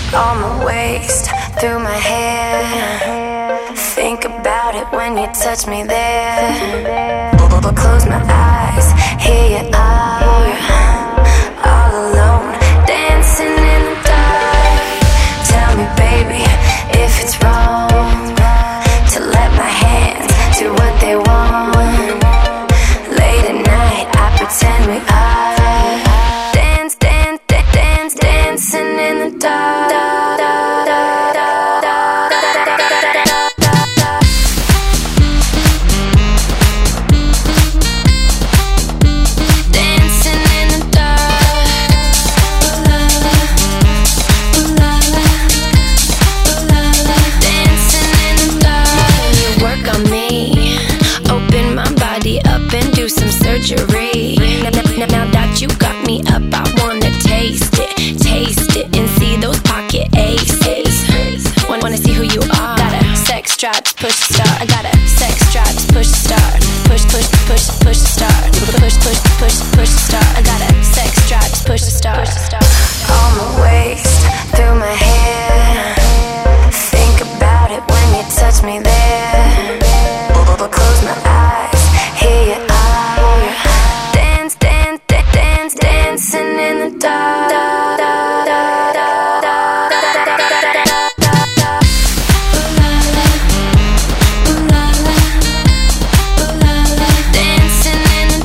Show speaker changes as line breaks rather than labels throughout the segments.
on my waist, through my hair. Think about it when you touch me there. Close my eyes, here you are, all alone, dancing in the dark. Tell me, baby, if it's wrong to let my hands do what they want. Late at night, I pretend we are dancing in the dark. Now that you got me up, I wanna taste it, and see those pocket aces. Wanna see who you are. Got a sex drive to push the start. I got a sex drive to push the start. Push the start. Push the start. I got a sex drive to push the start. On my waist, through my hair. Think about it when you touch me there. Close my eyes, here you are. Dancing in the dark. Dancing in the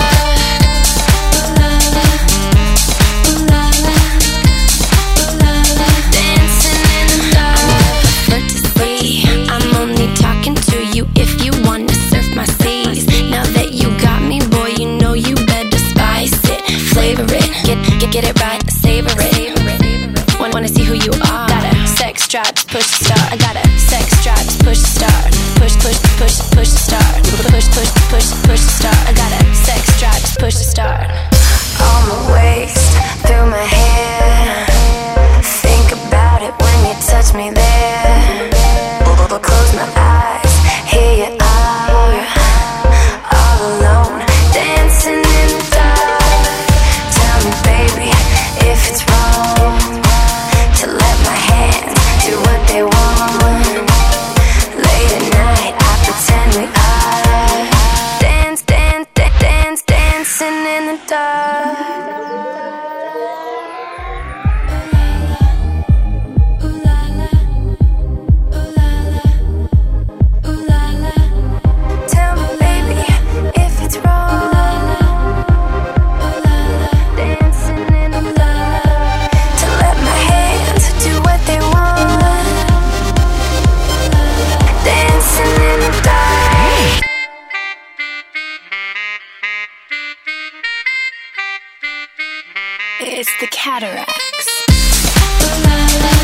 dark. I'm only talking to you if you wanna surf my seas. Now that you got me, boy, you know you better spice it, flavor it, get it right, savor it. Wanna see who you are. Got a sex drive to push the start. I got a sex drive to push the start. Push the start. Push the start. I got a sex drive to push the start. On my waist, through my hair. Think about it when you touch me there. Close my eyes, here you are, all alone, dancing in the dark. Tell me, baby, if it's wrong to let my hands do what they want. Late at night, I pretend we are dancing in the dark. It's the Cataracts.